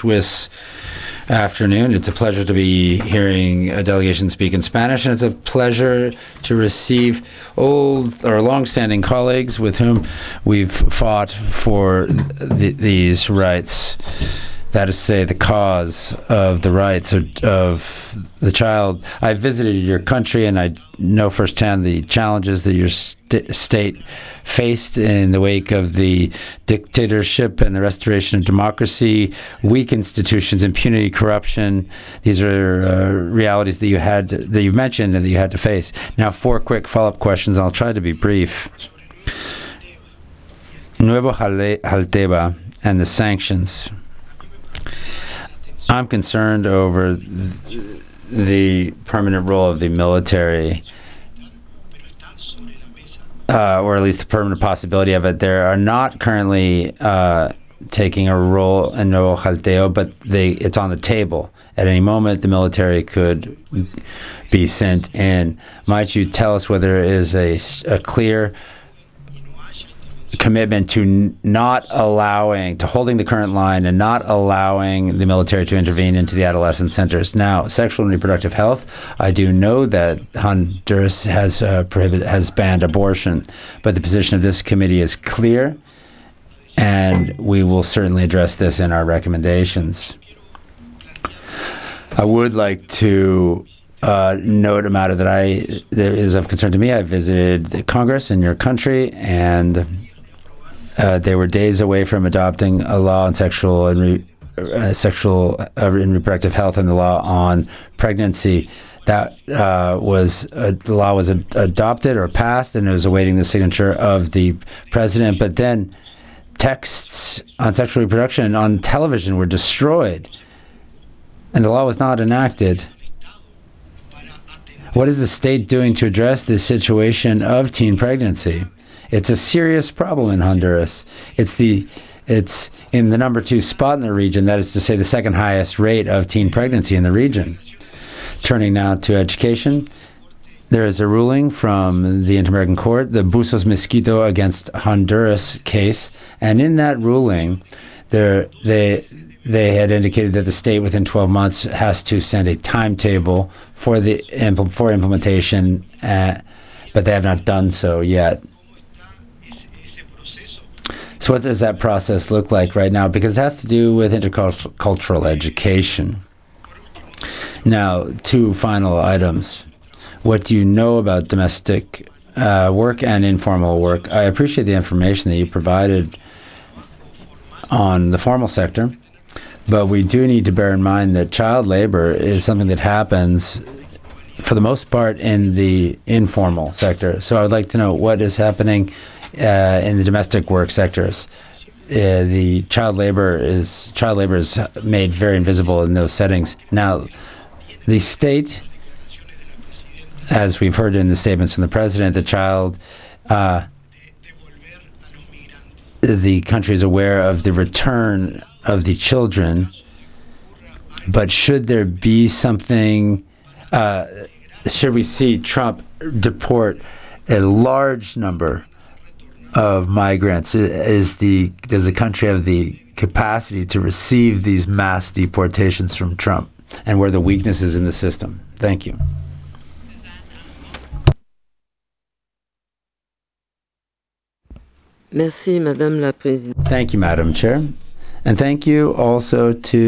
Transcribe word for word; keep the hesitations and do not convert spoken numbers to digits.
Swiss afternoon. It's a pleasure to be hearing a delegation speak in Spanish, and it's a pleasure to receive old or long-standing colleagues with whom we've fought for th- these rights. That is to say, the cause of the rights of, of the child. I visited your country, and I know firsthand the challenges that your st- state faced in the wake of the dictatorship and the restoration of democracy, weak institutions, impunity, corruption. These are uh, realities that you had that you've mentioned and that you had to face. Now, four quick follow-up questions. I'll try to be brief. Nuevo Jalteba and the sanctions. I'm concerned over the permanent role of the military, uh, or at least the permanent possibility of it. They are not currently uh, taking a role in Nuevo Jalteo, but they, it's on the table. At any moment, the military could be sent in. Might you tell us whether there is a, a clear commitment to n- not allowing, to holding the current line and not allowing the military to intervene into the adolescent centers? Now, sexual and reproductive health, I do know that Honduras has uh, prohibited, has banned abortion, but the position of this committee is clear, and we will certainly address this in our recommendations. I would like to uh, note a matter that I that is of concern to me. I visited the Congress in your country, and Uh, they were days away from adopting a law on sexual and re- uh, sexual uh, and reproductive health and the law on pregnancy. That uh, was uh, the law was ad- adopted or passed, and it was awaiting the signature of the president. But then texts on sexual reproduction on television were destroyed, and the law was not enacted. What is the state doing to address this situation of teen pregnancy? It's a serious problem in Honduras. It's the it's in the number two spot in the region. That is to say, the second highest rate of teen pregnancy in the region. Turning now to education, there is a ruling from the Inter-American Court, the Busos Mosquito against Honduras case, and in that ruling, there they they had indicated that the state within twelve months has to send a timetable for the for implementation, uh, but they have not done so yet. So what does that process look like right now? Because it has to do with intercultural education. Now, two final items. What do you know about domestic uh, work and informal work? I appreciate the information that you provided on the formal sector, but we do need to bear in mind that child labor is something that happens for the most part in the informal sector. So I would like to know what is happening uh, in the domestic work sectors. Uh, the child labor is child labor is made very invisible in those settings. Now, the state, as we've heard in the statements from the president, the child, uh, the country is aware of the return of the children, but should there be something, uh, should we see Trump deport a large number of migrants? Is the does the country have the capacity to receive these mass deportations from Trump, and where the weaknesses in the system? Thank you. Merci, Madame la Présidente. Thank you, Madam Chair, and thank you also to